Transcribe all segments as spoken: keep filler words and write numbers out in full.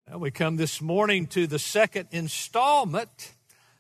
Well, we come this morning to the second installment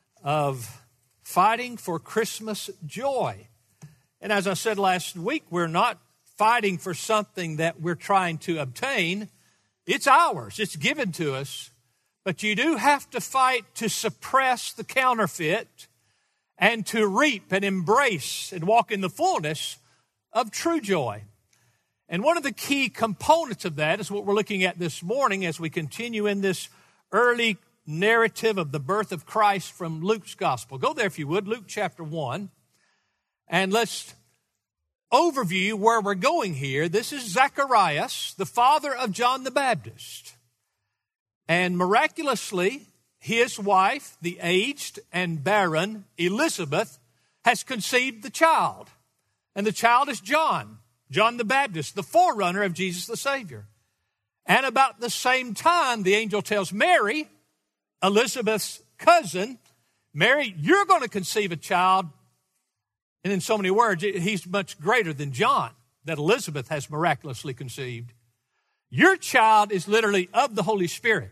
of Fighting for Christmas Joy. And as I said last week, we're not fighting for something that we're trying to obtain. It's ours. It's given to us. But you do have to fight to suppress the counterfeit and to reap and embrace and walk in the fullness of true joy. And one of the key components of that is what we're looking at this morning as we continue in this early narrative of the birth of Christ from Luke's gospel. Go there if you would, Luke chapter one. And let's overview where we're going here. This is Zacharias, the father of John the Baptist. And miraculously, his wife, the aged and barren Elizabeth, has conceived the child. And the child is John. John the Baptist, the forerunner of Jesus the Savior. And about the same time, the angel tells Mary, Elizabeth's cousin, Mary, you're going to conceive a child. And in so many words, he's much greater than John, that Elizabeth has miraculously conceived. Your child is literally of the Holy Spirit.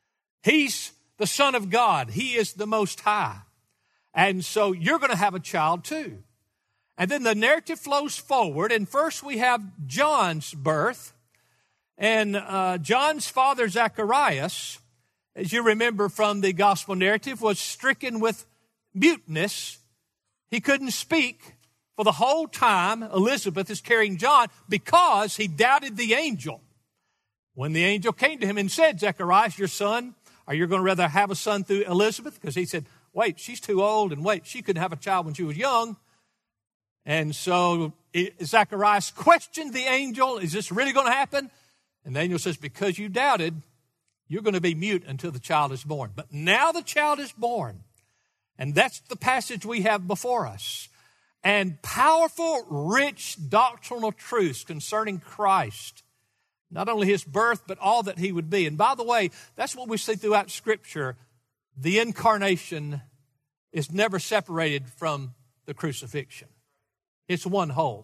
He's the Son of God. He is the Most High. And so you're going to have a child too. And then the narrative flows forward, and first we have John's birth. And uh, John's father, Zacharias, as you remember from the gospel narrative, was stricken with muteness. He couldn't speak for the whole time Elizabeth is carrying John because he doubted the angel. When the angel came to him and said, Zacharias, your son, are you going to rather have a son through Elizabeth? Because he said, wait, she's too old, and wait, she couldn't have a child when she was young. And so Zacharias questioned the angel, is this really going to happen? And the angel says, because you doubted, you're going to be mute until the child is born. But now the child is born. And that's the passage we have before us. And powerful, rich doctrinal truths concerning Christ. Not only his birth, but all that he would be. And by the way, that's what we see throughout Scripture. The incarnation is never separated from the crucifixion. It's one whole.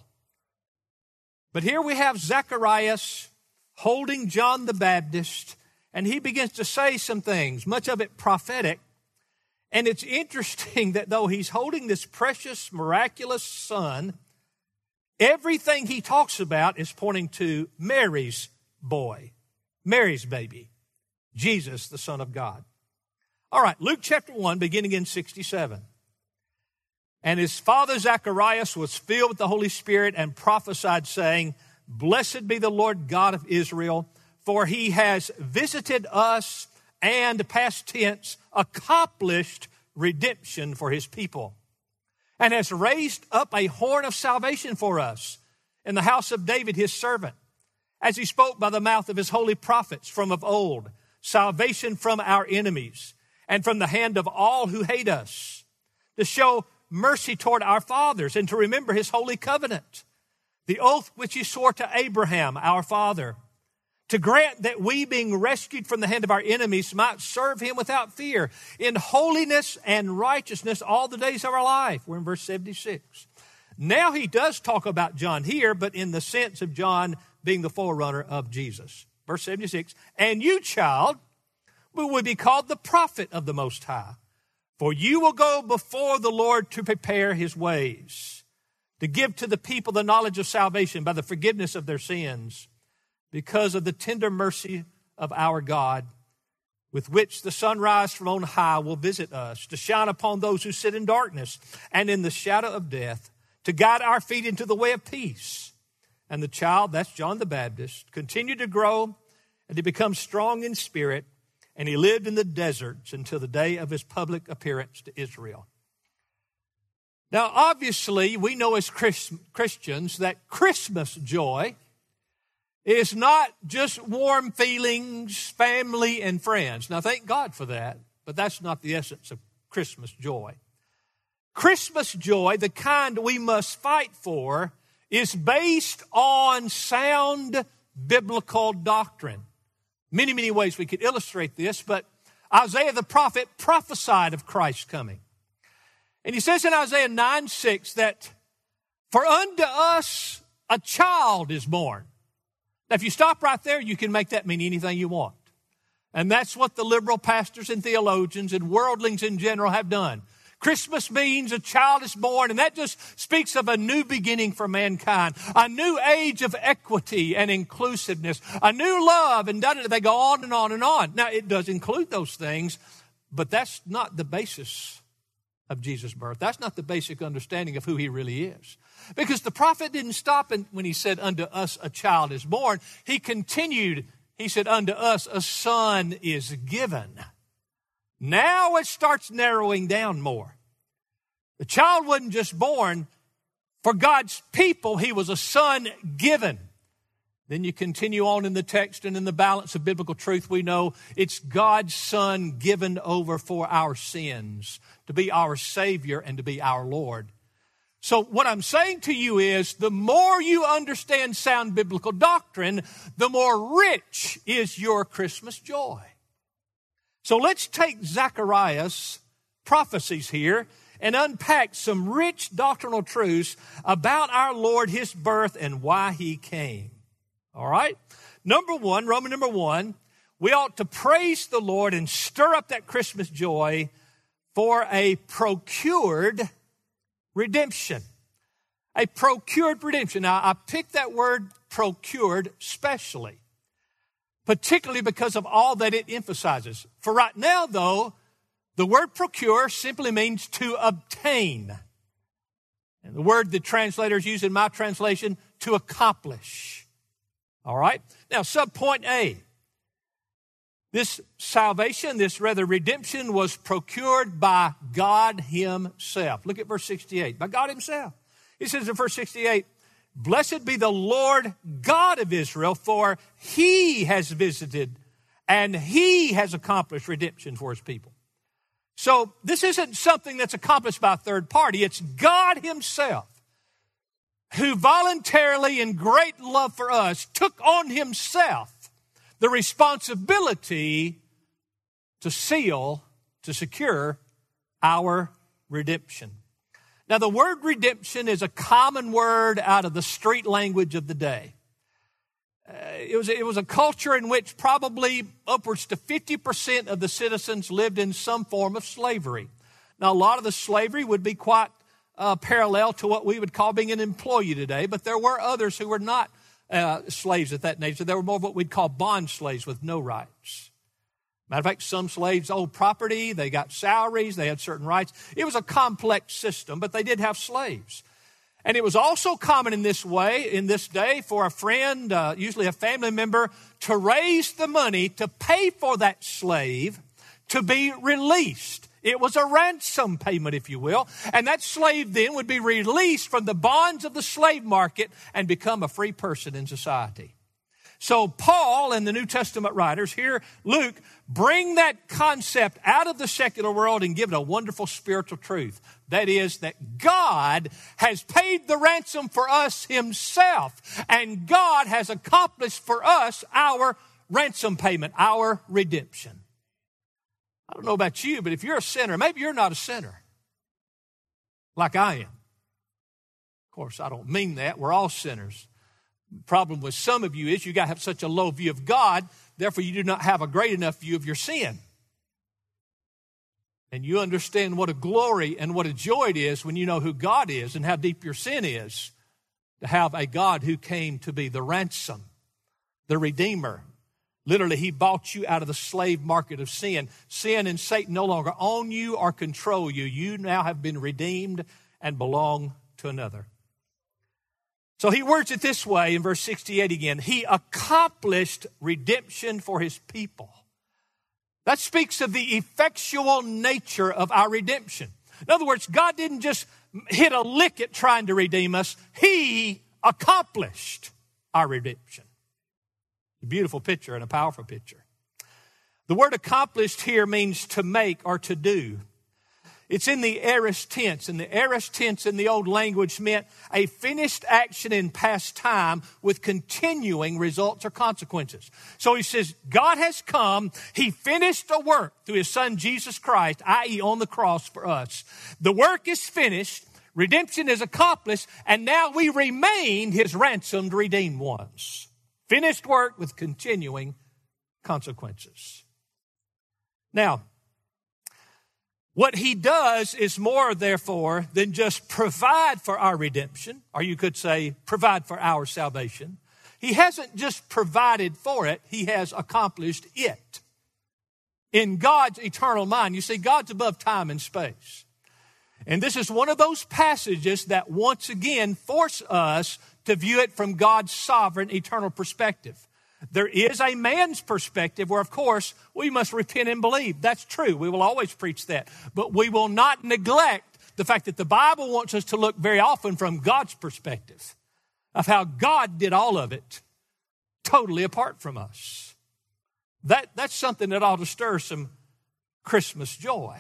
But here we have Zacharias holding John the Baptist, and he begins to say some things, much of it prophetic. And it's interesting that though he's holding this precious, miraculous son, everything he talks about is pointing to Mary's boy, Mary's baby, Jesus, the Son of God. All right, Luke chapter one, beginning in sixty-seven. And his father Zacharias was filled with the Holy Spirit and prophesied, saying, Blessed be the Lord God of Israel, for he has visited us and, past tense, accomplished redemption for his people, and has raised up a horn of salvation for us in the house of David his servant, as he spoke by the mouth of his holy prophets from of old, salvation from our enemies and from the hand of all who hate us, to show mercy toward our fathers and to remember his holy covenant, the oath which he swore to Abraham, our father, to grant that we, being rescued from the hand of our enemies, might serve him without fear in holiness and righteousness all the days of our life. We're in verse seventy-six. Now he does talk about John here, but in the sense of John being the forerunner of Jesus. Verse seventy-six, and you, child, will be called the prophet of the Most High. For you will go before the Lord to prepare his ways, to give to the people the knowledge of salvation by the forgiveness of their sins, because of the tender mercy of our God, with which the sunrise from on high will visit us, to shine upon those who sit in darkness and in the shadow of death, to guide our feet into the way of peace. And the child, that's John the Baptist, continued to grow and to become strong in spirit, and he lived in the deserts until the day of his public appearance to Israel. Now, obviously, we know as Christians that Christmas joy is not just warm feelings, family, and friends. Now, thank God for that, but that's not the essence of Christmas joy. Christmas joy, the kind we must fight for, is based on sound biblical doctrine. Many, many ways we could illustrate this, but Isaiah the prophet prophesied of Christ's coming. And he says in Isaiah nine six that, for unto us a child is born. Now, if you stop right there, you can make that mean anything you want. And that's what the liberal pastors and theologians and worldlings in general have done. Christmas means a child is born, and that just speaks of a new beginning for mankind, a new age of equity and inclusiveness, a new love, and they go on and on and on. Now, it does include those things, but that's not the basis of Jesus' birth. That's not the basic understanding of who he really is. Because the prophet didn't stop when he said, unto us a child is born. He continued, he said, unto us a son is given. Now it starts narrowing down more. The child wasn't just born. For God's people, he was a son given. Then you continue on in the text, and in the balance of biblical truth, we know it's God's son given over for our sins, to be our Savior and to be our Lord. So what I'm saying to you is, the more you understand sound biblical doctrine, the more rich is your Christmas joy. So let's take Zechariah's prophecies here and unpack some rich doctrinal truths about our Lord, his birth, and why he came. All right? Number one, Roman number one, we ought to praise the Lord and stir up that Christmas joy for a procured redemption. A procured redemption. Now, I picked that word procured specially, particularly because of all that it emphasizes. For right now, though, the word procure simply means to obtain. And the word the translators use in my translation, to accomplish. All right? Now, subpoint A. This salvation, this rather redemption, was procured by God himself. Look at verse sixty-eight. By God himself. He says in verse sixty-eight, blessed be the Lord God of Israel, for he has visited and he has accomplished redemption for his people. So this isn't something that's accomplished by a third party. It's God himself who voluntarily, in great love for us, took on himself the responsibility to seal, to secure our redemption. Now, the word redemption is a common word out of the street language of the day. Uh, it was, it was a culture in which probably upwards to fifty percent of the citizens lived in some form of slavery. Now, a lot of the slavery would be quite uh, parallel to what we would call being an employee today, but there were others who were not uh, slaves at that nature. They were more of what we'd call bond slaves with no rights. Matter of fact, some slaves owned property, they got salaries, they had certain rights. It was a complex system, but they did have slaves. And it was also common in this way, in this day, for a friend, uh, usually a family member, to raise the money to pay for that slave to be released. It was a ransom payment, if you will. And that slave then would be released from the bonds of the slave market and become a free person in society. So Paul and the New Testament writers here, Luke, bring that concept out of the secular world and give it a wonderful spiritual truth. That is that God has paid the ransom for us himself, and God has accomplished for us our ransom payment, our redemption. I don't know about you, but if you're a sinner, maybe you're not a sinner like I am. Of course, I don't mean that. We're all sinners. The problem with some of you is you got to have such a low view of God, therefore you do not have a great enough view of your sin. And you understand what a glory and what a joy it is when you know who God is and how deep your sin is, to have a God who came to be the ransom, the Redeemer. Literally, he bought you out of the slave market of sin. Sin and Satan no longer own you or control you. You now have been redeemed and belong to another. So he words it this way in verse sixty-eight again. He accomplished redemption for his people. That speaks of the effectual nature of our redemption. In other words, God didn't just hit a lick at trying to redeem us. He accomplished our redemption. A beautiful picture and a powerful picture. The word accomplished here means to make or to do. It's in the aorist tense, and the aorist tense in the old language meant a finished action in past time with continuing results or consequences. So he says, God has come, he finished a work through his son Jesus Christ, that is on the cross for us. The work is finished, redemption is accomplished, and now we remain his ransomed, redeemed ones. Finished work with continuing consequences. Now, what he does is more, therefore, than just provide for our redemption, or you could say provide for our salvation. He hasn't just provided for it, he has accomplished it. In God's eternal mind, you see, God's above time and space. And this is one of those passages that once again force us to view it from God's sovereign eternal perspective. There is a man's perspective where, of course, we must repent and believe. That's true. We will always preach that. But we will not neglect the fact that the Bible wants us to look very often from God's perspective of how God did all of it totally apart from us. That, that's something that ought to stir some Christmas joy.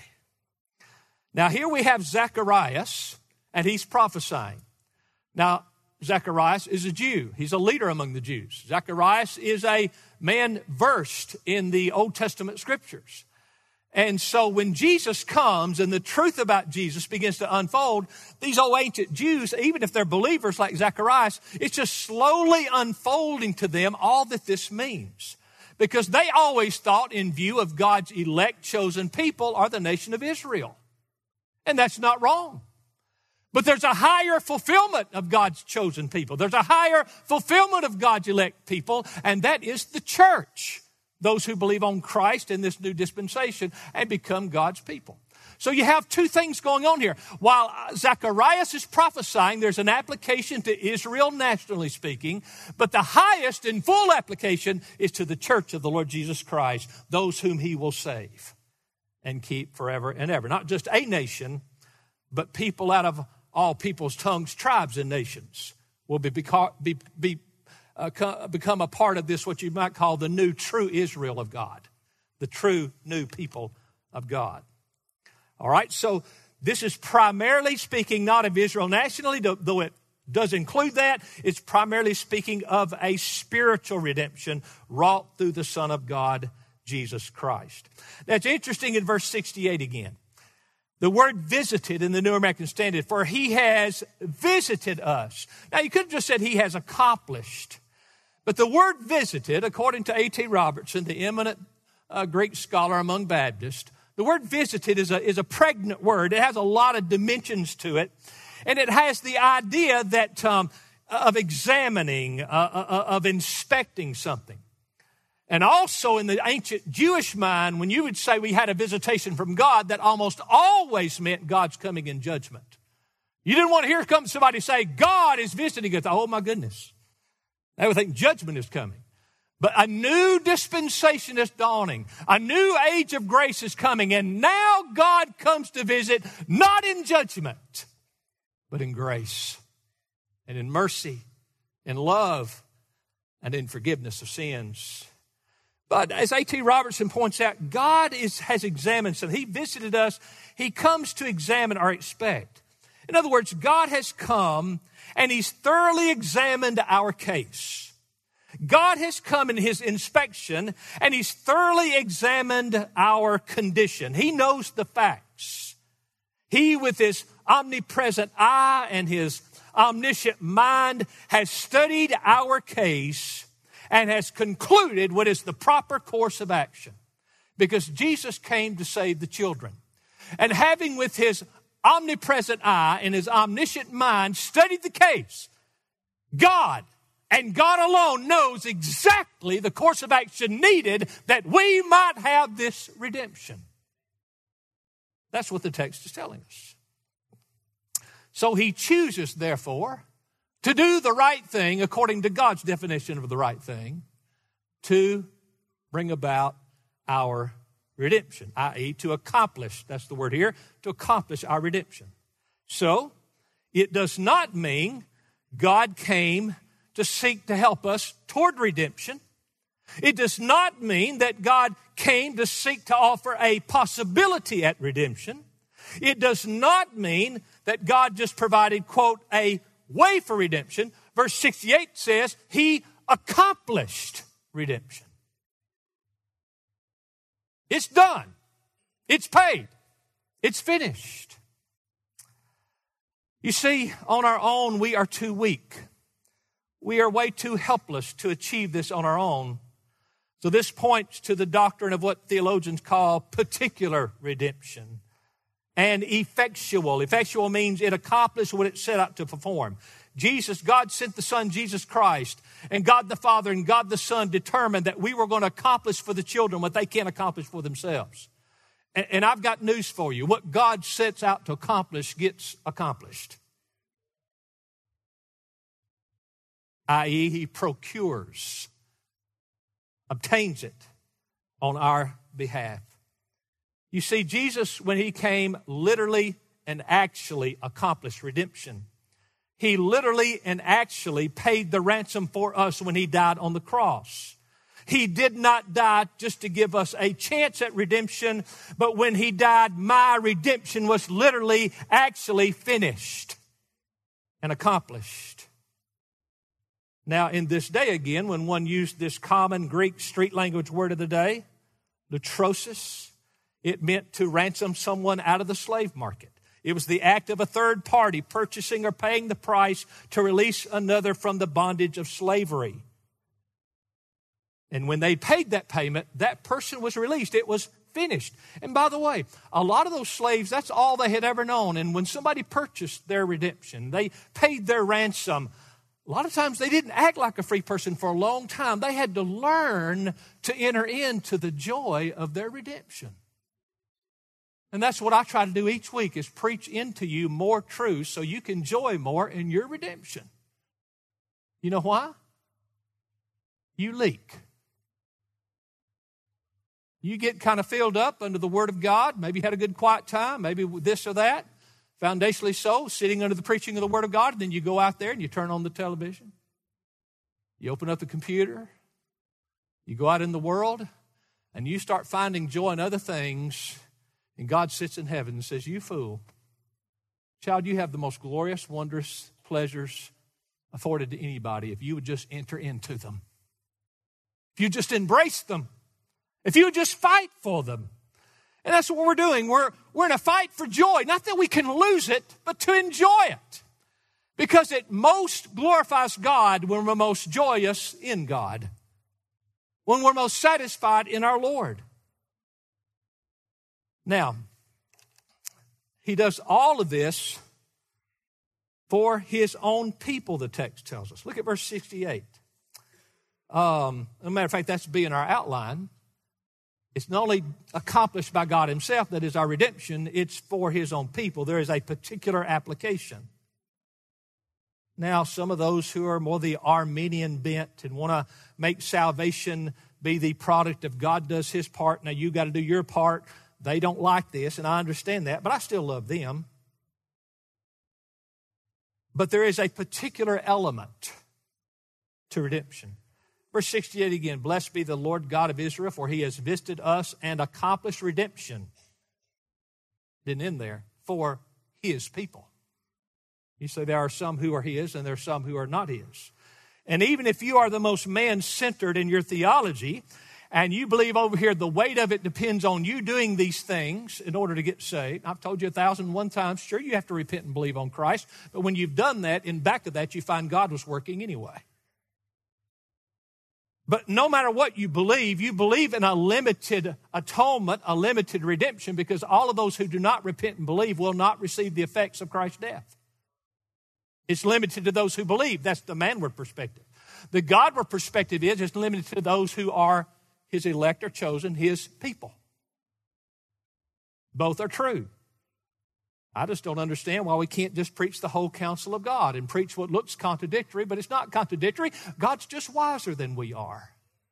Now, here we have Zacharias, and he's prophesying. Now, Zacharias is a Jew. He's a leader among the Jews. Zacharias is a man versed in the Old Testament scriptures. And so when Jesus comes and the truth about Jesus begins to unfold, these old ancient Jews, even if they're believers like Zacharias, it's just slowly unfolding to them all that this means. Because they always thought in view of God's elect chosen people are the nation of Israel. And that's not wrong. But there's a higher fulfillment of God's chosen people. There's a higher fulfillment of God's elect people, and that is the church. Those who believe on Christ in this new dispensation and become God's people. So you have two things going on here. While Zacharias is prophesying, there's an application to Israel nationally speaking, but the highest and full application is to the church of the Lord Jesus Christ, those whom he will save and keep forever and ever. Not just a nation, but people out of all peoples, tongues, tribes, and nations will be, be, be uh, become a part of this, what you might call the new true Israel of God, the true new people of God. All right, so this is primarily speaking not of Israel nationally, though it does include that. It's primarily speaking of a spiritual redemption wrought through the Son of God, Jesus Christ. That's interesting in verse sixty-eight again. The word visited in the New American Standard, for he has visited us. Now, you could have just said he has accomplished. But the word visited, according to A T Robertson, the eminent uh, Greek scholar among Baptists, the word visited is a, is a pregnant word. It has a lot of dimensions to it. And it has the idea that um, of examining, uh, uh, of inspecting something. And also in the ancient Jewish mind, when you would say we had a visitation from God, that almost always meant God's coming in judgment. You didn't want to hear come somebody say, God is visiting us. Oh, my goodness. They would think judgment is coming. But a new dispensation is dawning. A new age of grace is coming. And now God comes to visit, not in judgment, but in grace and in mercy, in love, and in forgiveness of sins. But as A T Robertson points out, God is, has examined something. He visited us. He comes to examine or inspect. In other words, God has come and he's thoroughly examined our case. God has come in his inspection and he's thoroughly examined our condition. He knows the facts. He, with his omnipresent eye and his omniscient mind, has studied our case and has concluded what is the proper course of action. Because Jesus came to save the children. And having with his omnipresent eye and his omniscient mind studied the case, God and God alone knows exactly the course of action needed that we might have this redemption. That's what the text is telling us. So he chooses, therefore, to do the right thing according to God's definition of the right thing, to bring about our redemption, that is to accomplish, that's the word here, to accomplish our redemption. So, it does not mean God came to seek to help us toward redemption. It does not mean that God came to seek to offer a possibility at redemption. It does not mean that God just provided, quote, a way for redemption. Verse sixty-eight says he accomplished redemption. It's done. It's paid. It's finished. You see, on our own, we are too weak. We are way too helpless to achieve this on our own. So this points to the doctrine of what theologians call particular redemption and effectual. Effectual means it accomplished what it set out to perform. Jesus, God sent the Son, Jesus Christ, and God the Father and God the Son determined that we were going to accomplish for the children what they can't accomplish for themselves. And, and I've got news for you. What God sets out to accomplish gets accomplished. that is, he procures, obtains it on our behalf. You see, Jesus, when he came, literally and actually accomplished redemption. He literally and actually paid the ransom for us when he died on the cross. He did not die just to give us a chance at redemption, but when he died, my redemption was literally, actually finished and accomplished. Now, in this day again, when one used this common Greek street language word of the day, latrosis, it meant to ransom someone out of the slave market. It was the act of a third party purchasing or paying the price to release another from the bondage of slavery. And when they paid that payment, that person was released. It was finished. And by the way, a lot of those slaves, that's all they had ever known. And when somebody purchased their redemption, they paid their ransom, a lot of times they didn't act like a free person for a long time. They had to learn to enter into the joy of their redemption. And that's what I try to do each week, is preach into you more truth so you can joy more in your redemption. You know why? You leak. You get kind of filled up under the Word of God. Maybe you had a good quiet time, maybe this or that. Foundationally so, sitting under the preaching of the Word of God, and then you go out there and you turn on the television. You open up the computer. You go out in the world, and you start finding joy in other things, and God sits in heaven and says, "You fool. Child, you have the most glorious, wondrous pleasures afforded to anybody if you would just enter into them. If you just embrace them. If you would just fight for them." And that's what we're doing. We're, we're in a fight for joy. Not that we can lose it, but to enjoy it. Because it most glorifies God when we're most joyous in God. When we're most satisfied in our Lord. Now, he does all of this for his own people, the text tells us. Look at verse sixty-eight. Um, as a matter of fact, that's be in our outline. It's not only accomplished by God himself, that is our redemption, it's for his own people. There is a particular application. Now, some of those who are more the Arminian bent and want to make salvation be the product of God does his part, now you got to do your part, they don't like this, and I understand that, but I still love them. But there is a particular element to redemption. Verse sixty-eight again, "Blessed be the Lord God of Israel, for he has visited us and accomplished redemption." Didn't end there. For his people. You say there are some who are his and there are some who are not his. And even if you are the most man-centered in your theology, and you believe over here the weight of it depends on you doing these things in order to get saved. I've told you a thousand and one times, sure, you have to repent and believe on Christ. But when you've done that, in back of that, you find God was working anyway. But no matter what you believe, you believe in a limited atonement, a limited redemption, because all of those who do not repent and believe will not receive the effects of Christ's death. It's limited to those who believe. That's the manward perspective. The Godward perspective is it's limited to those who are his elect or chosen, his people. Both are true. I just don't understand why we can't just preach the whole counsel of God and preach what looks contradictory, but it's not contradictory. God's just wiser than we are.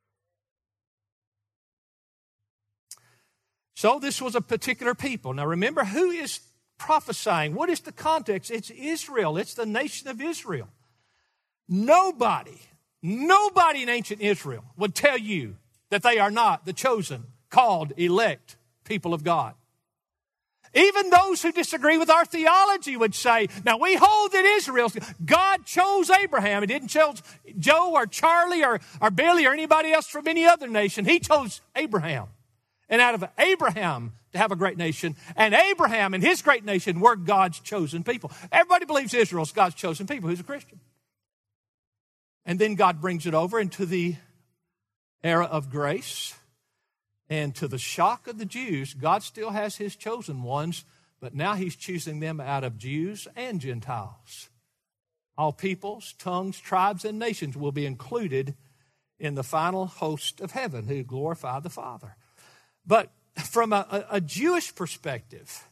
So this was a particular people. Now remember, who is prophesying? What is the context? It's Israel. It's the nation of Israel. Nobody, nobody in ancient Israel would tell you that they are not the chosen, called, elect people of God. Even those who disagree with our theology would say, now we hold that Israel, God chose Abraham. He didn't choose Joe or Charlie or, or Billy or anybody else from any other nation. He chose Abraham. And out of Abraham to have a great nation, and Abraham and his great nation were God's chosen people. Everybody believes Israel's God's chosen people. Who's a Christian? And then God brings it over into the era of grace. And to the shock of the Jews, God still has his chosen ones, but now he's choosing them out of Jews and Gentiles. All peoples, tongues, tribes, and nations will be included in the final host of heaven who glorify the Father. But from a, a, a Jewish perspective,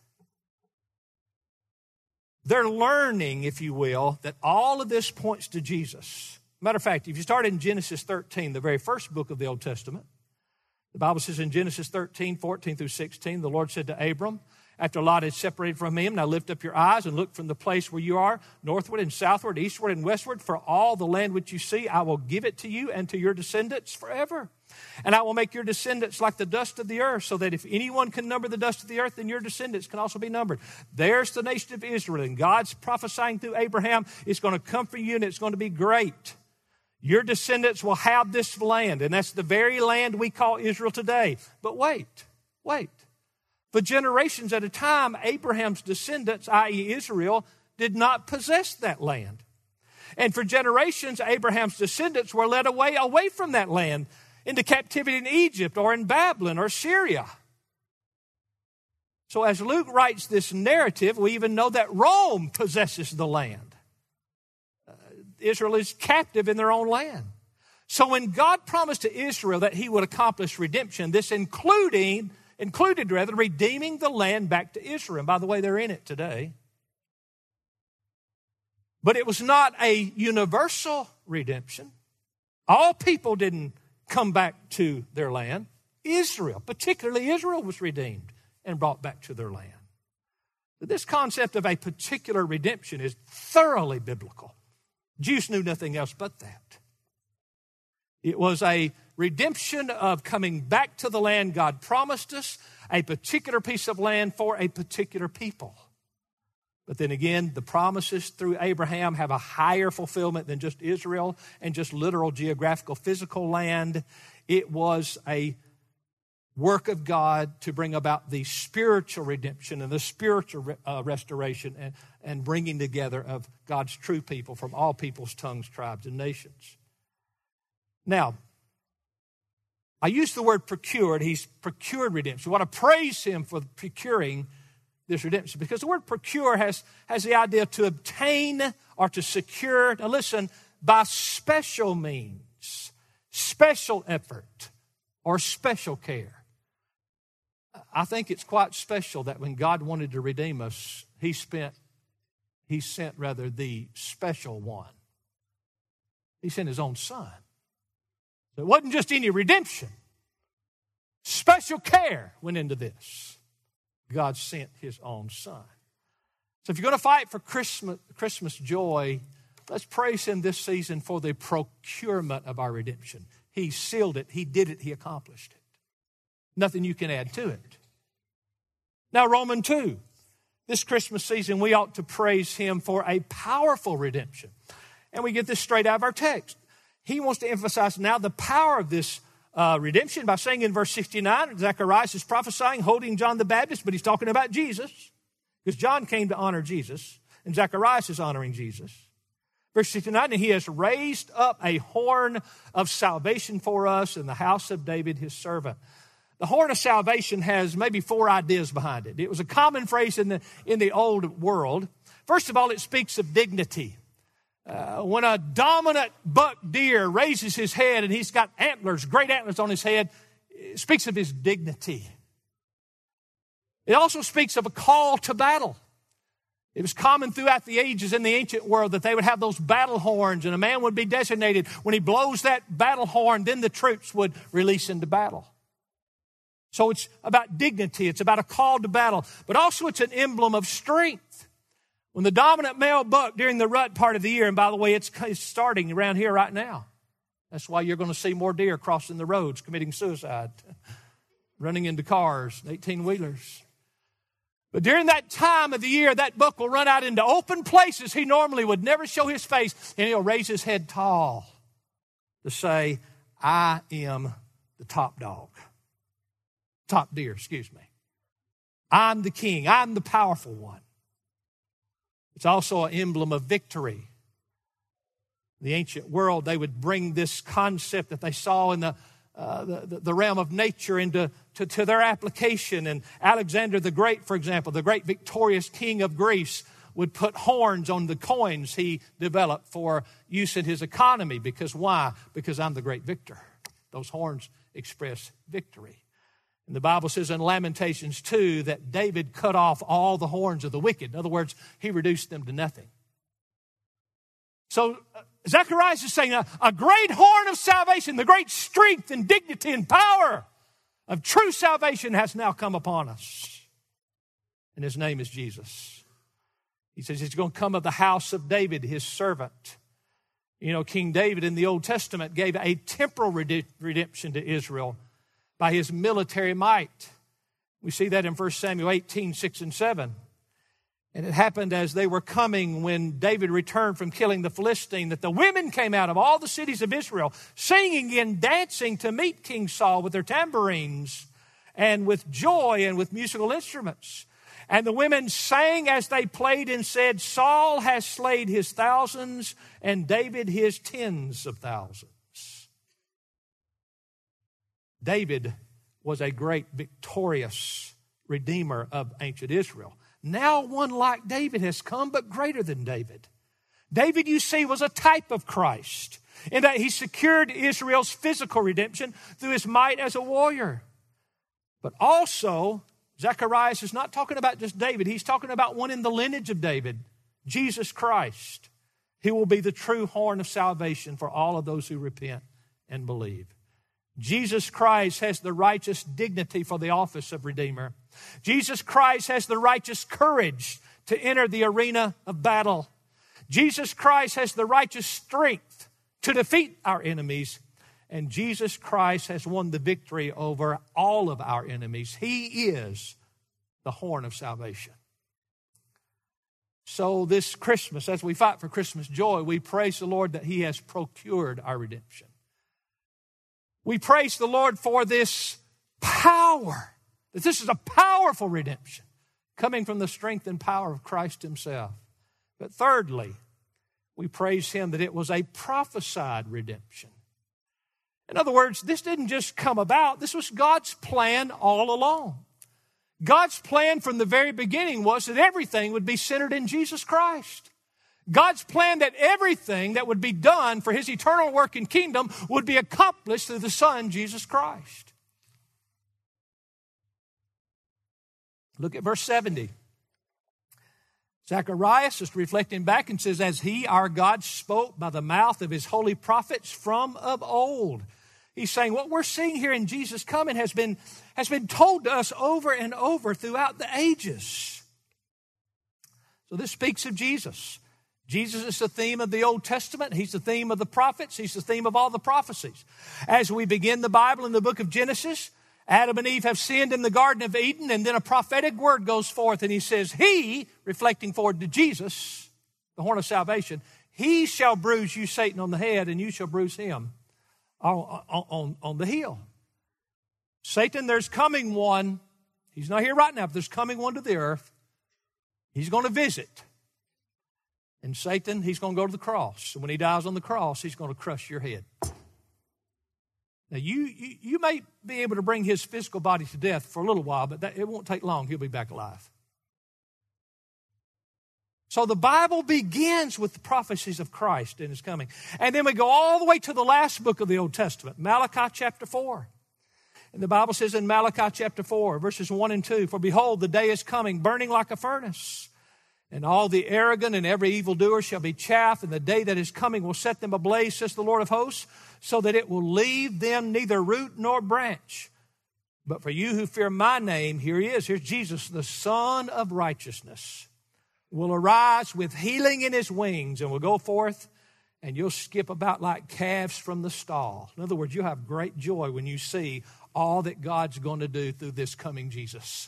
they're learning, if you will, that all of this points to Jesus. Matter of fact, if you start in Genesis thirteen, the very first book of the Old Testament, the Bible says in Genesis thirteen, fourteen through sixteen, the Lord said to Abram, after Lot had separated from him, now lift up your eyes and look from the place where you are, northward and southward, eastward and westward, for all the land which you see, I will give it to you and to your descendants forever. And I will make your descendants like the dust of the earth, so that if anyone can number the dust of the earth, then your descendants can also be numbered. There's the nation of Israel, and God's prophesying through Abraham, it's going to come for you and it's going to be great. Your descendants will have this land, and that's the very land we call Israel today. But wait, wait. For generations at a time, Abraham's descendants, that is. Israel, did not possess that land. And for generations, Abraham's descendants were led away, away from that land into captivity in Egypt or in Babylon or Syria. So as Luke writes this narrative, we even know that Rome possesses the land. Uh, Israel is captive in their own land. So when God promised to Israel that he would accomplish redemption, this including... included rather, redeeming the land back to Israel. And by the way, they're in it today. But it was not a universal redemption. All people didn't come back to their land. Israel, particularly Israel, was redeemed and brought back to their land. This concept of a particular redemption is thoroughly biblical. Jews knew nothing else but that. It was a redemption of coming back to the land God promised us, a particular piece of land for a particular people. But then again, the promises through Abraham have a higher fulfillment than just Israel and just literal geographical physical land. It was a work of God to bring about the spiritual redemption and the spiritual uh, restoration and, and bringing together of God's true people from all peoples, tongues, tribes, and nations. Now, I use the word procured. He's procured redemption. We want to praise him for procuring this redemption because the word procure has, has the idea to obtain or to secure. Now listen, by special means, special effort, or special care. I think it's quite special that when God wanted to redeem us, he spent, he sent rather the special one. He sent his own son. So it wasn't just any redemption. Special care went into this. God sent his own son. So if you're going to fight for Christmas, Christmas joy, let's praise him this season for the procurement of our redemption. He sealed it. He did it. He accomplished it. Nothing you can add to it. Now, Romans two. This Christmas season, we ought to praise him for a powerful redemption. And we get this straight out of our text. He wants to emphasize now the power of this uh, redemption by saying in verse sixty-nine, Zacharias is prophesying, holding John the Baptist, but he's talking about Jesus because John came to honor Jesus, and Zacharias is honoring Jesus. Verse sixty-nine, and he has raised up a horn of salvation for us in the house of David, his servant. The horn of salvation has maybe four ideas behind it. It was a common phrase in the, in the old world. First of all, it speaks of dignity. Uh, when a dominant buck deer raises his head and he's got antlers, great antlers on his head, it speaks of his dignity. It also speaks of a call to battle. It was common throughout the ages in the ancient world that they would have those battle horns, and a man would be designated. When he blows that battle horn, then the troops would release into battle. So it's about dignity. It's about a call to battle. But also it's an emblem of strength. When the dominant male buck during the rut part of the year, and by the way, it's starting around here right now. That's why you're going to see more deer crossing the roads, committing suicide, running into cars, eighteen-wheelers. But during that time of the year, that buck will run out into open places he normally would never show his face, and he'll raise his head tall to say, I am the top dog. Top deer, excuse me. I'm the king. I'm the powerful one. It's also an emblem of victory. In the ancient world, they would bring this concept that they saw in the, uh, the, the realm of nature into to, to their application. And Alexander the Great, for example, the great victorious king of Greece, would put horns on the coins he developed for use in his economy. Because why? Because I'm the great victor. Those horns express victory. And the Bible says in Lamentations two that David cut off all the horns of the wicked. In other words, he reduced them to nothing. So uh, Zacharias is saying a, a great horn of salvation, the great strength and dignity and power of true salvation has now come upon us. And his name is Jesus. He says he's going to come of the house of David, his servant. You know, King David in the Old Testament gave a temporal redemption to Israel by his military might. We see that in First Samuel eighteen, six and seven. And it happened as they were coming when David returned from killing the Philistine, that the women came out of all the cities of Israel, singing and dancing to meet King Saul with their tambourines and with joy and with musical instruments. And the women sang as they played and said, Saul has slain his thousands and David his tens of thousands. David was a great victorious redeemer of ancient Israel. Now one like David has come, but greater than David. David, you see, was a type of Christ in that he secured Israel's physical redemption through his might as a warrior. But also, Zacharias is not talking about just David. He's talking about one in the lineage of David, Jesus Christ. He will be the true horn of salvation for all of those who repent and believe. Jesus Christ has the righteous dignity for the office of Redeemer. Jesus Christ has the righteous courage to enter the arena of battle. Jesus Christ has the righteous strength to defeat our enemies. And Jesus Christ has won the victory over all of our enemies. He is the horn of salvation. So this Christmas, as we fight for Christmas joy, we praise the Lord that He has procured our redemption. We praise the Lord for this power, that this is a powerful redemption coming from the strength and power of Christ Himself. But thirdly, we praise Him that it was a prophesied redemption. In other words, this didn't just come about. This was God's plan all along. God's plan from the very beginning was that everything would be centered in Jesus Christ. God's plan that everything that would be done for His eternal work and kingdom would be accomplished through the Son, Jesus Christ. Look at verse seventy. Zacharias is reflecting back and says, as He, our God, spoke by the mouth of His holy prophets from of old. He's saying what we're seeing here in Jesus coming has been, has been told to us over and over throughout the ages. So this speaks of Jesus. Jesus is the theme of the Old Testament. He's the theme of the prophets. He's the theme of all the prophecies. As we begin the Bible in the book of Genesis, Adam and Eve have sinned in the Garden of Eden, and then a prophetic word goes forth, and He says, He, reflecting forward to Jesus, the horn of salvation, He shall bruise you, Satan, on the head, and you shall bruise him on, on, on the heel. Satan, there's coming one. He's not here right now, but there's coming one to the earth. He's going to visit. And Satan, he's going to go to the cross. And when he dies on the cross, he's going to crush your head. Now, you, you, you may be able to bring his physical body to death for a little while, but that, it won't take long. He'll be back alive. So the Bible begins with the prophecies of Christ and His coming. And then we go all the way to the last book of the Old Testament, Malachi chapter four. And the Bible says in Malachi chapter four, verses one and two, for behold, the day is coming, burning like a furnace. And all the arrogant and every evildoer shall be chaff, and the day that is coming will set them ablaze, says the Lord of hosts, so that it will leave them neither root nor branch. But for you who fear my name, here He is, here's Jesus, the Son of righteousness, will arise with healing in His wings, and will go forth, and you'll skip about like calves from the stall. In other words, you'll have great joy when you see all that God's going to do through this coming Jesus.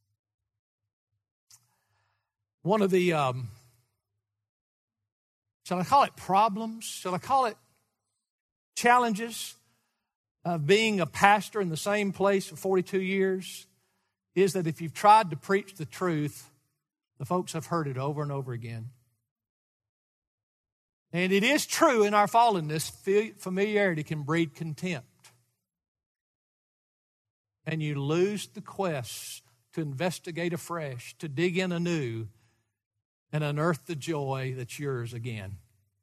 One of the, um, shall I call it problems? Shall I call it challenges of being a pastor in the same place for forty-two years is that if you've tried to preach the truth, the folks have heard it over and over again. And it is true in our fallenness, familiarity can breed contempt. and you lose the quest to investigate afresh, to dig in anew, and unearth the joy that's yours again.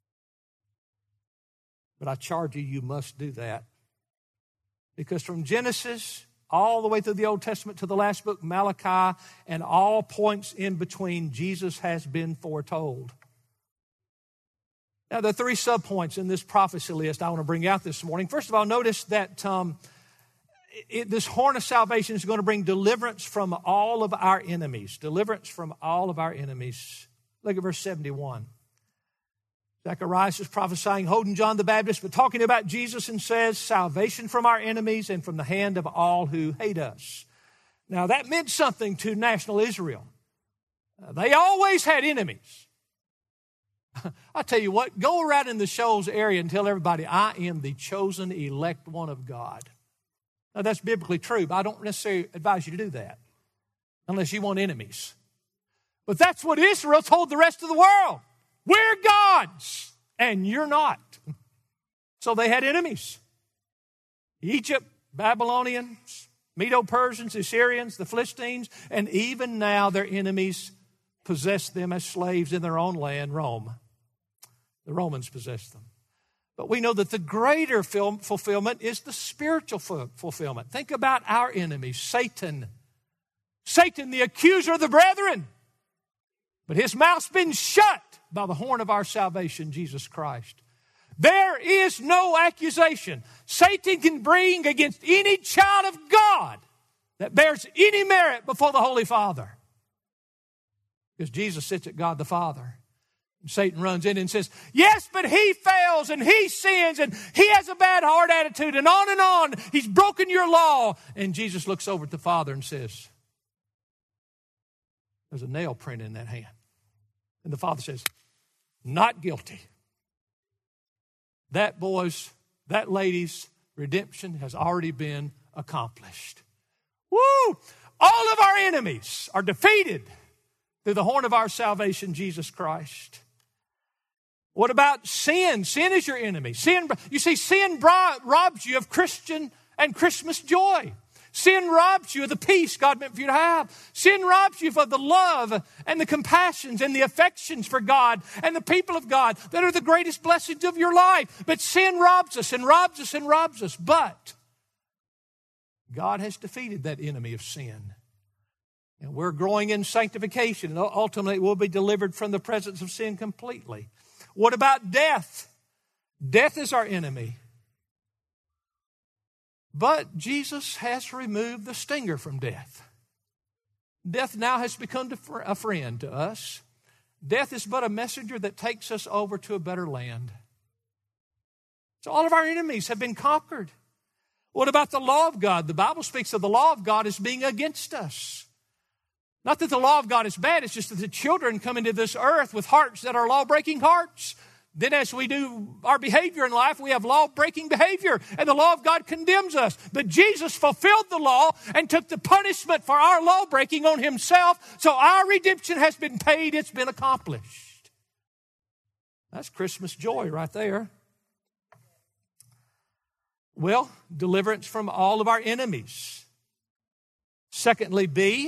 But I charge you, you must do that. Because from Genesis all the way through the Old Testament to the last book, Malachi, and all points in between, Jesus has been foretold. Now, there are three subpoints in this prophecy list I want to bring out this morning. First of all, notice that um, it, this horn of salvation is going to bring deliverance from all of our enemies. Deliverance from all of our enemies. Look at verse seventy-one. Zacharias is prophesying, holding John the Baptist, but talking about Jesus, and says, salvation from our enemies and from the hand of all who hate us. Now, that meant something to national Israel. Uh, they always had enemies. I tell you what, go around in the Shoals area and tell everybody, I am the chosen elect one of God. Now, that's biblically true, but I don't necessarily advise you to do that unless you want enemies. But that's what Israel told the rest of the world. We're God's, and you're not. So they had enemies. Egypt, Babylonians, Medo-Persians, Assyrians, the Philistines, and even now their enemies possess them as slaves in their own land, Rome. The Romans possessed them. But we know that the greater fulfillment is the spiritual fulfillment. Think about our enemies, Satan. Satan, the accuser of the brethren. But his mouth's been shut by the horn of our salvation, Jesus Christ. There is no accusation Satan can bring against any child of God that bears any merit before the Holy Father. Because Jesus sits at God the Father. And Satan runs in and says, yes, but he fails and he sins and he has a bad heart attitude and on and on. He's broken your law. And Jesus looks over at the Father and says, there's a nail print in that hand. And the Father says, not guilty. That boy's, that lady's redemption has already been accomplished. Woo! All of our enemies are defeated through the horn of our salvation, Jesus Christ. What about sin? Sin is your enemy. Sin, you see, sin robs you of Christian and Christmas joy. Sin robs you of the peace God meant for you to have. Sin robs you of the love and the compassions and the affections for God and the people of God that are the greatest blessings of your life. But sin robs us and robs us and robs us. But God has defeated that enemy of sin. And we're growing in sanctification. And ultimately, we'll be delivered from the presence of sin completely. What about death? Death is our enemy. But Jesus has removed the stinger from death. Death now has become a friend to us. Death is but a messenger that takes us over to a better land. So all of our enemies have been conquered. What about the law of God? The Bible speaks of the law of God as being against us. Not that the law of God is bad, it's just that the children come into this earth with hearts that are law-breaking hearts. Then as we do our behavior in life, we have law-breaking behavior, and the law of God condemns us. But Jesus fulfilled the law and took the punishment for our law-breaking on himself, so our redemption has been paid, it's been accomplished. That's Christmas joy right there. Well, deliverance from all of our enemies. Secondly, B,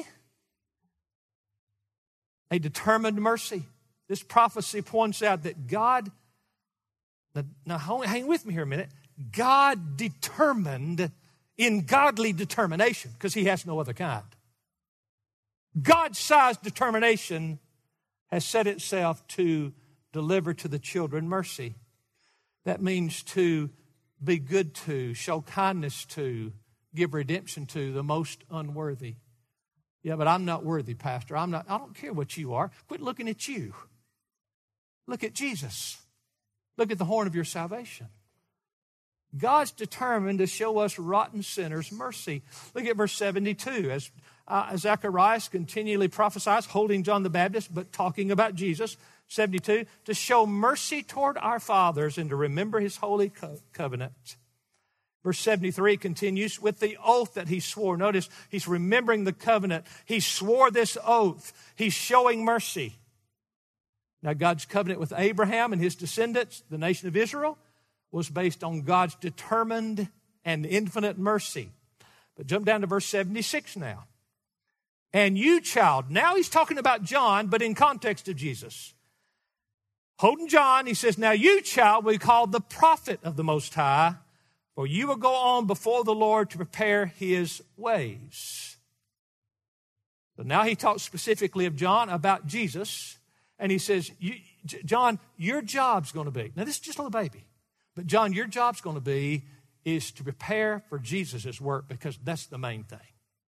a determined mercy. This prophecy points out that God, now hang with me here a minute, God determined in godly determination, because he has no other kind. God-sized determination has set itself to deliver to the children mercy. That means to be good to, show kindness to, give redemption to the most unworthy. Yeah, but I'm not worthy, Pastor. I'm not. I don't care what you are. Quit looking at you. Look at Jesus. Look at the horn of your salvation. God's determined to show us rotten sinners mercy. Look at verse seventy-two. As uh, Zacharias continually prophesies, holding John the Baptist, but talking about Jesus. seventy-two, to show mercy toward our fathers and to remember his holy co- covenant. Verse seventy-three continues with the oath that he swore. Notice he's remembering the covenant. He swore this oath. He's showing mercy. Now, God's covenant with Abraham and his descendants, the nation of Israel, was based on God's determined and infinite mercy. But jump down to verse seventy-six now. And you, child, now he's talking about John, but in context of Jesus. Holding John, he says, now you, child, will be called the prophet of the Most High, for you will go on before the Lord to prepare his ways. So now he talks specifically of John about Jesus, and he says, you, John, your job's going to be, now this is just a little baby, but John, your job's going to be is to prepare for Jesus' work, because that's the main thing.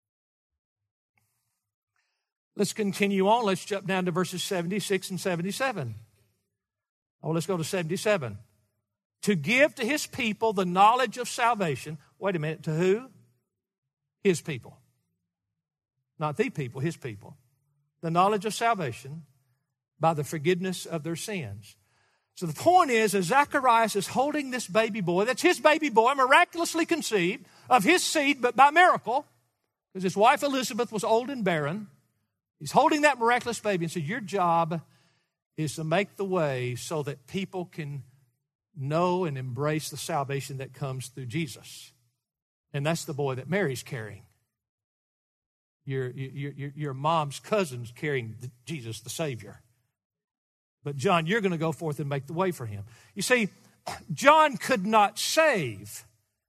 Let's continue on. Let's jump down to verses seventy-six and seventy-seven. Oh, let's go to seventy-seven. To give to his people the knowledge of salvation. Wait a minute, to who? His people. Not the people, his people. The knowledge of salvation by the forgiveness of their sins. So the point is, as Zacharias is holding this baby boy, that's his baby boy, miraculously conceived, of his seed, but by miracle, because his wife Elizabeth was old and barren. He's holding that miraculous baby and said, your job is to make the way so that people can know and embrace the salvation that comes through Jesus. And that's the boy that Mary's carrying. Your, your, your, your mom's cousin's carrying the, Jesus, the Savior. But John, you're going to go forth and make the way for him. You see, John could not save,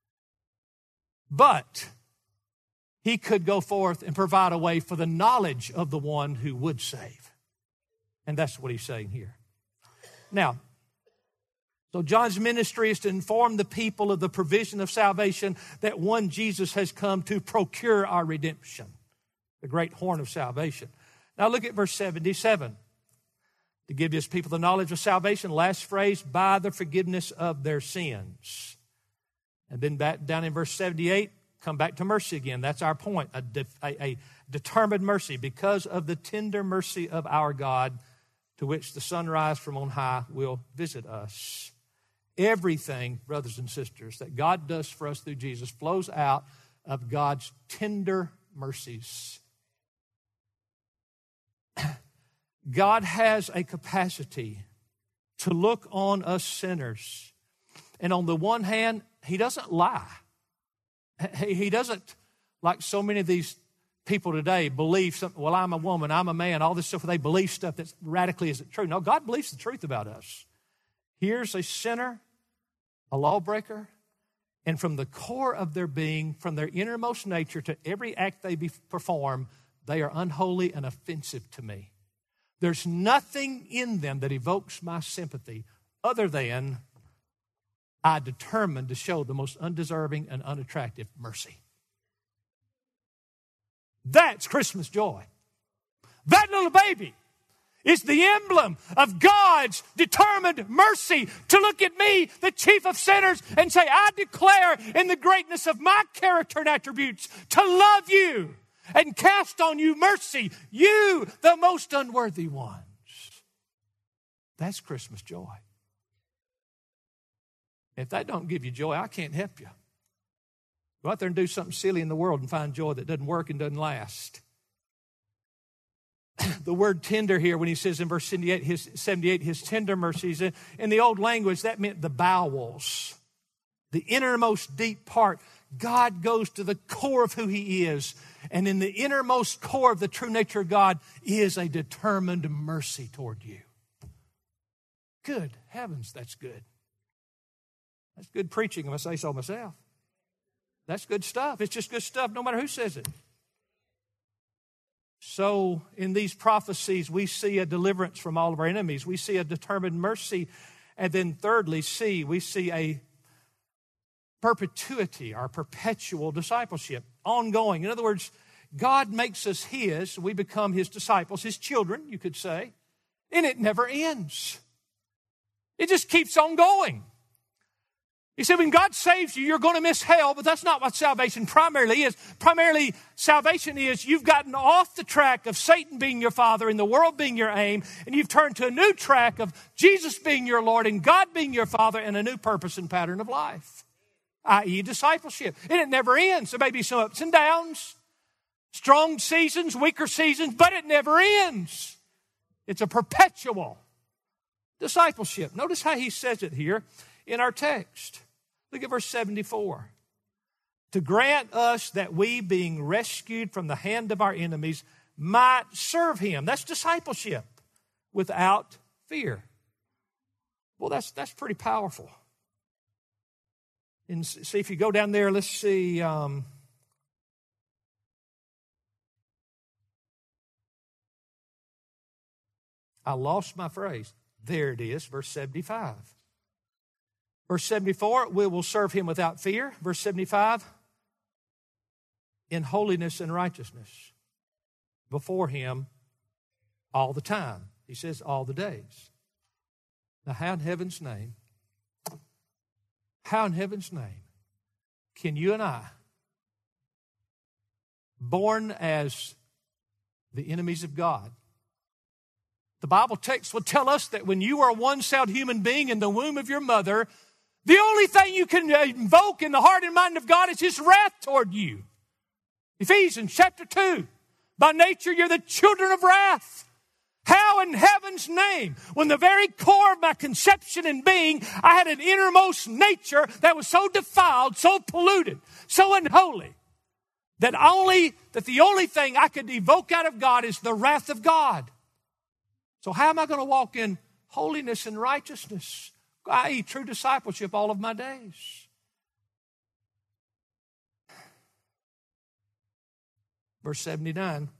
but he could go forth and provide a way for the knowledge of the one who would save. And that's what he's saying here. Now, so John's ministry is to inform the people of the provision of salvation that one Jesus has come to procure our redemption, the great horn of salvation. Now look at verse seventy-seven. To give his people the knowledge of salvation, last phrase, by the forgiveness of their sins. And then back down in verse seventy-eight, come back to mercy again. That's our point, a, de- a, a determined mercy because of the tender mercy of our God, to which the sunrise from on high will visit us. Everything, brothers and sisters, that God does for us through Jesus flows out of God's tender mercies. God has a capacity to look on us sinners. And on the one hand, he doesn't lie. He doesn't, like so many of these people today, believe something, well, I'm a woman, I'm a man, all this stuff, they believe stuff that radically isn't true. No, God believes the truth about us. Here's a sinner, a lawbreaker, and from the core of their being, from their innermost nature to every act they be, perform, they are unholy and offensive to me. There's nothing in them that evokes my sympathy other than I determined to show the most undeserving and unattractive mercy. That's Christmas joy. That little baby is the emblem of God's determined mercy to look at me, the chief of sinners, and say, I declare in the greatness of my character and attributes to love you and cast on you mercy, you, the most unworthy ones. That's Christmas joy. If that don't give you joy, I can't help you. Go out there and do something silly in the world and find joy that doesn't work and doesn't last. The word tender here, when he says in verse seventy-eight, his, seventy-eight, his tender mercies, in the old language, that meant the bowels, the innermost deep part. God goes to the core of who he is. And in the innermost core of the true nature of God is a determined mercy toward you. Good heavens, that's good. That's good preaching, if I say so myself. That's good stuff. It's just good stuff no matter who says it. So in these prophecies, we see a deliverance from all of our enemies. We see a determined mercy. And then thirdly, see, we see a perpetuity, our perpetual discipleship, ongoing. In other words, God makes us his. We become his disciples, his children, you could say. And it never ends. It just keeps on going. He said, when God saves you, you're going to miss hell, but that's not what salvation primarily is. Primarily, salvation is you've gotten off the track of Satan being your father and the world being your aim, and you've turned to a new track of Jesus being your Lord and God being your Father and a new purpose and pattern of life, that is discipleship. And it never ends. There may be some ups and downs, strong seasons, weaker seasons, but it never ends. It's a perpetual discipleship. Notice how he says it here in our text. Look at verse seventy-four. to grant us that we, being rescued from the hand of our enemies, might serve him. That's discipleship without fear. Well, that's that's pretty powerful. And see, if you go down there, let's see. Um, I lost my phrase. There it is, verse seventy-five. Verse seventy-four, we will serve him without fear. Verse seventy-five, in holiness and righteousness before him all the time. He says all the days. Now, how in heaven's name, how in heaven's name can you and I, born as the enemies of God, the Bible text will tell us that when you are a one-celled human being in the womb of your mother, the only thing you can invoke in the heart and mind of God is his wrath toward you. Ephesians chapter two. By nature, you're the children of wrath. How in heaven's name, when the very core of my conception and being, I had an innermost nature that was so defiled, so polluted, so unholy, that only that the only thing I could evoke out of God is the wrath of God. So how am I going to walk in holiness and righteousness, that is true discipleship all of my days? Verse seventy-nine.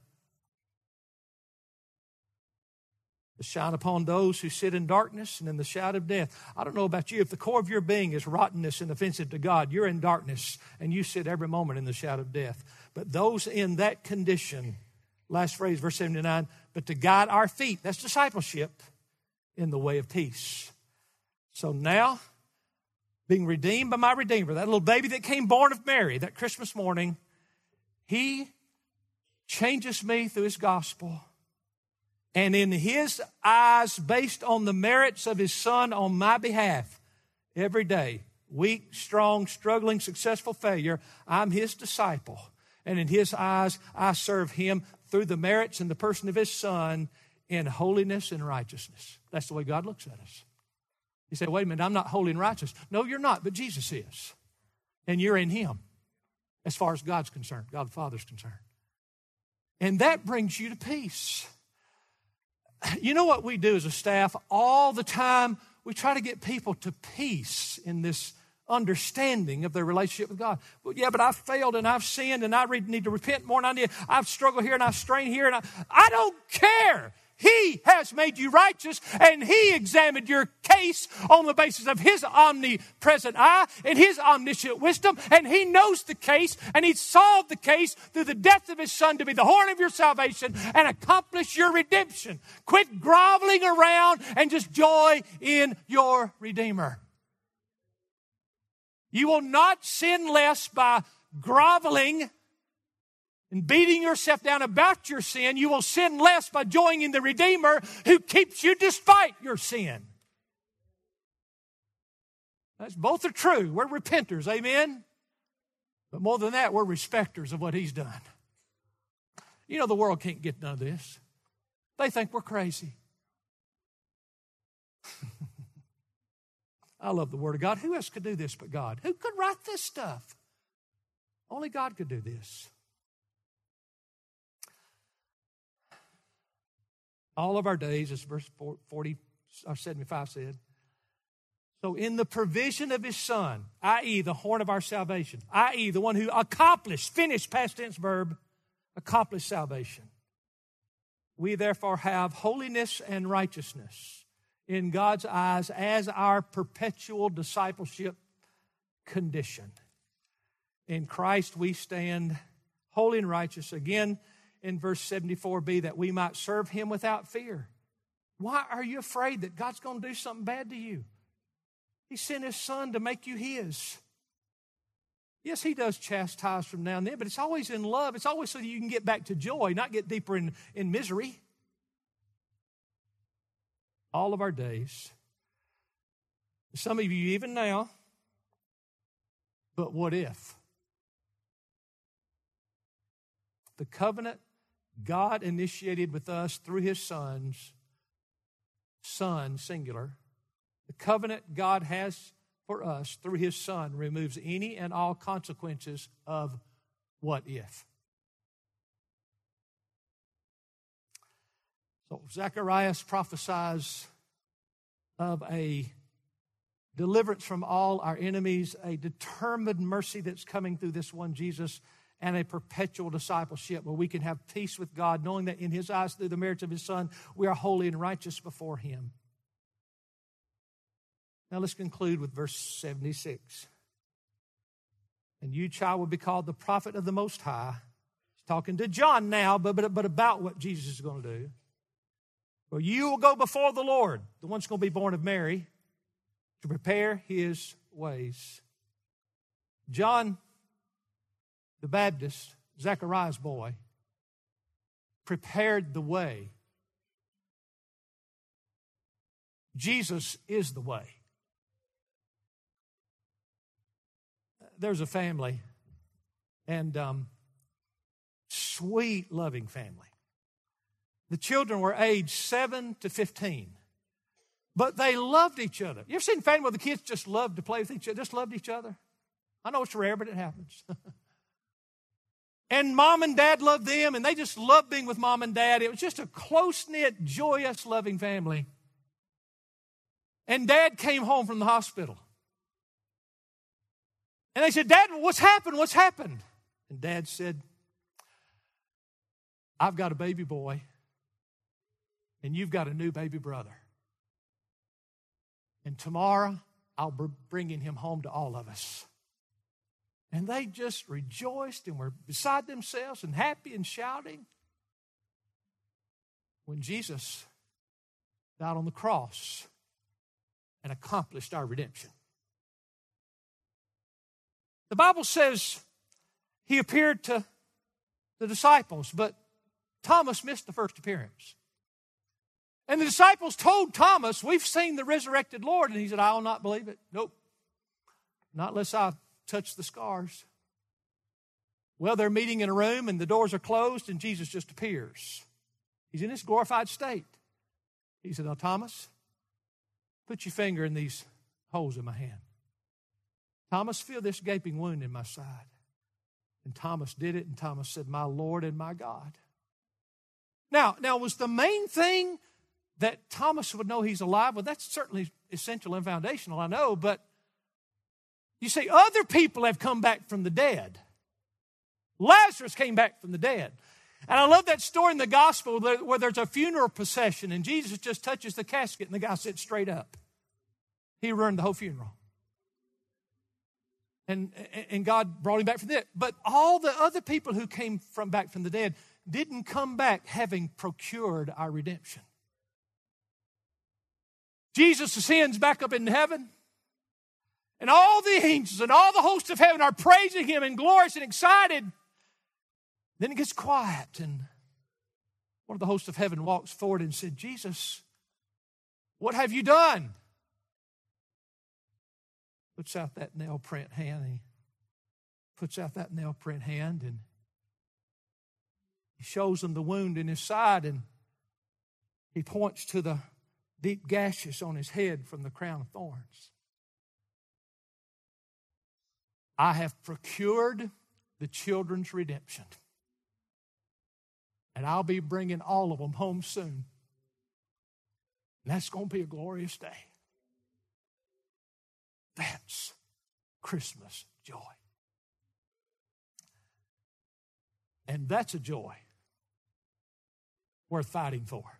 To shine upon those who sit in darkness and in the shadow of death. I don't know about you. If the core of your being is rottenness and offensive to God, you're in darkness and you sit every moment in the shadow of death. But those in that condition, last phrase, verse seventy-nine, but to guide our feet, that's discipleship, in the way of peace. So now, being redeemed by my Redeemer, that little baby that came born of Mary that Christmas morning, he changes me through his gospel. And in his eyes, based on the merits of his son on my behalf, every day, weak, strong, struggling, successful, failure, I'm his disciple. And in his eyes, I serve him through the merits and the person of his son in holiness and righteousness. That's the way God looks at us. You say, wait a minute, I'm not holy and righteous. No, you're not, but Jesus is. And you're in him as far as God's concerned, God the Father's concerned. And that brings you to peace. You know what we do as a staff all the time? We try to get people to peace in this understanding of their relationship with God. Well, yeah, but I've failed and I've sinned and I need to repent more than I need. I've struggled here and I've strained here. and I, I don't care. He has made you righteous, and he examined your case on the basis of his omnipresent eye and his omniscient wisdom, and he knows the case, and he solved the case through the death of his son to be the horn of your salvation and accomplish your redemption. Quit groveling around and just joy in your Redeemer. You will not sin less by groveling and beating yourself down about your sin. You will sin less by joining in the Redeemer who keeps you despite your sin. That's, both are true. We're repenters, amen? But more than that, we're respecters of what he's done. You know, the world can't get none of this. They think we're crazy. I love the Word of God. Who else could do this but God? Who could write this stuff? Only God could do this. All of our days, as verse forty or seventy-five said. So in the provision of his son, that is the horn of our salvation, that is the one who accomplished, finished, past tense verb, accomplished salvation. We therefore have holiness and righteousness in God's eyes as our perpetual discipleship condition. In Christ we stand holy and righteous. Again, in verse seventy-four b, that we might serve him without fear. Why are you afraid that God's going to do something bad to you? He sent his son to make you his. Yes, he does chastise from now and then, but it's always in love. It's always so that you can get back to joy, not get deeper in, in misery. All of our days. Some of you even now. But what if? The covenant God initiated with us through his sons, son, singular. The covenant God has for us through His Son removes any and all consequences of what if. So Zacharias prophesies of a deliverance from all our enemies, a determined mercy that's coming through this one Jesus, and a perpetual discipleship where we can have peace with God, knowing that in His eyes, through the merits of His Son, we are holy and righteous before Him. Now let's conclude with verse seventy-six. And you, child, will be called the prophet of the Most High. He's talking to John now, but, but, but about what Jesus is going to do. For you will go before the Lord, the one's going to be born of Mary, to prepare His ways. John the Baptist, Zechariah's boy, prepared the way. Jesus is the way. There's a family, and um, sweet, loving family. The children were aged seven to fifteen, but they loved each other. You ever seen a family where the kids just loved to play with each other, just loved each other? I know it's rare, but it happens. And mom and dad loved them, and they just loved being with mom and dad. It was just a close-knit, joyous, loving family. And dad came home from the hospital. And they said, Dad, what's happened? What's happened? And Dad said, I've got a baby boy, and you've got a new baby brother. And tomorrow, I'll be bringing him home to all of us. And they just rejoiced and were beside themselves and happy and shouting. When Jesus died on the cross and accomplished our redemption. The Bible says He appeared to the disciples, but Thomas missed the first appearance. And the disciples told Thomas, we've seen the resurrected Lord. And he said, I will not believe it. Nope. Not unless I touch the scars. Well, they're meeting in a room and the doors are closed and Jesus just appears. He's in His glorified state. He said, now, Thomas, put your finger in these holes in my hand. Thomas, feel this gaping wound in my side. And Thomas did it, and Thomas said, my Lord and my God. Now, now was the main thing that Thomas would know He's alive? Well, that's certainly essential and foundational, I know, but you see, other people have come back from the dead. Lazarus came back from the dead. And I love that story in the gospel where there's a funeral procession, and Jesus just touches the casket, and the guy sits straight up. He ruined the whole funeral. And, and God brought him back from the dead. But all the other people who came from back from the dead didn't come back having procured our redemption. Jesus ascends back up into heaven. And all the angels and all the hosts of heaven are praising Him and glorious and excited. Then it gets quiet, and one of the hosts of heaven walks forward and said, Jesus, what have you done? Puts out that nail print hand. And he puts out that nail print hand and he shows them the wound in his side, and he points to the deep gashes on his head from the crown of thorns. I have procured the children's redemption. And I'll be bringing all of them home soon. And that's going to be a glorious day. That's Christmas joy. And that's a joy worth fighting for.